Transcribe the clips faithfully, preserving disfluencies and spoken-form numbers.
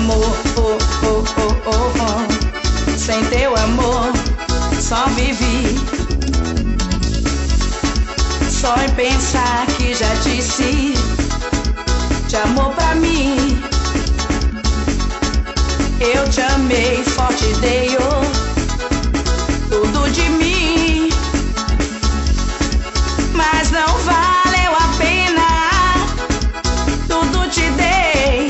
amor, oh, oh, oh, oh, oh. Sem teu amor, só vivi. Só em pensar que já disse de amor pra mim. Eu te amei, forte dei oh, tudo de mim. Mas não valeu a pena, tudo te dei.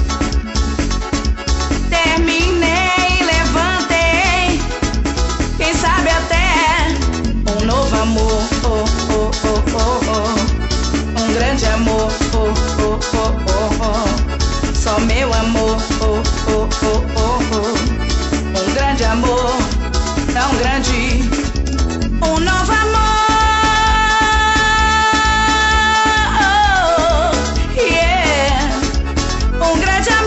Terminei, levantei, quem sabe até um novo amor, oh, oh, oh, oh, oh. Um grande amor, oh, oh, oh, oh, oh. Só meu amor, oh, oh, oh, oh, oh. Um grande amor, tão grande. Um novo amor, oh, yeah. Um grande amor.